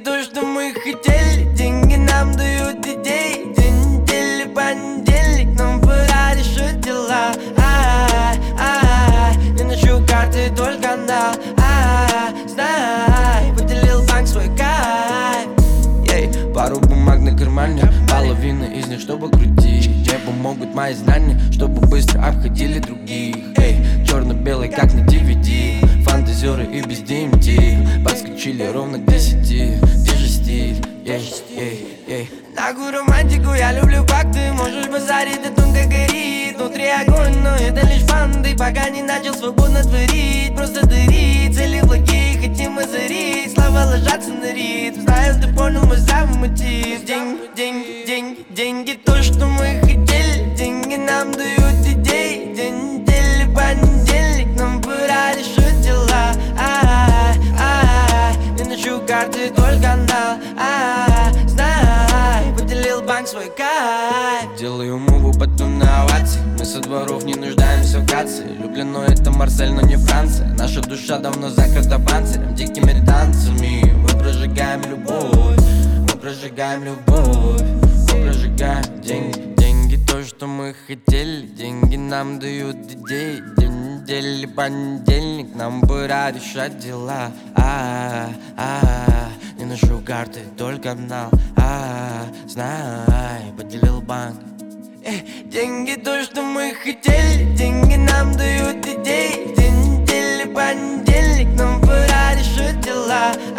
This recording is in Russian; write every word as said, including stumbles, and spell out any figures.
то, что мы хотели, деньги нам дают идеи. День недели, понедельник, нам пора решить дела. А-а-а, не ношу карты, только на. А-а-а, знай, поделил банк свой кайф. Ей, пару бумаг на кармане, половина из них, чтобы крутить. Не помогут мои знания, чтобы быстро обходили других. Эй, черно-белый, как на ди ви ди. Фантазеры и без ди эм ти подскочили ровно к десяти. Где же стиль? Ей, ей, ей. Такую романтику я люблю, как ты можешь базарить, да тонко горит. Внутри огонь, но это лишь фан. Ты пока не начал свободно творить. Просто дарить, цели благие, хотим озарить. Слова ложатся на ритм. Знаю, ты понял мой самый мотив. Деньги, деньги, деньги, деньги, то, что мы хотели. Деньги нам дают идеи. День недели, понедельник, нам пора решить дела. А-а-а, не ношу карты, только на. А-а-а, знай, поделил банк свой кайф. Делаю муву, потом на овации. Мы со дворов не нуждаемся в грации. Люблено это Марсель, но не Франция. Наша душа давно закрыта панцирем, дикими танцами. Мы прожигаем любовь, мы прожигаем любовь, мы прожигаем деньги. Деньги то, что мы хотели, деньги нам дают идеи. День недели, понедельник, нам пора решать дела. А-а-а, не ношу карты, только нал. А-а-а, знай, поделил банк. Эй, деньги то, что мы хотели, деньги нам дают идеи. День недели, понедельник, нам пора решить дела.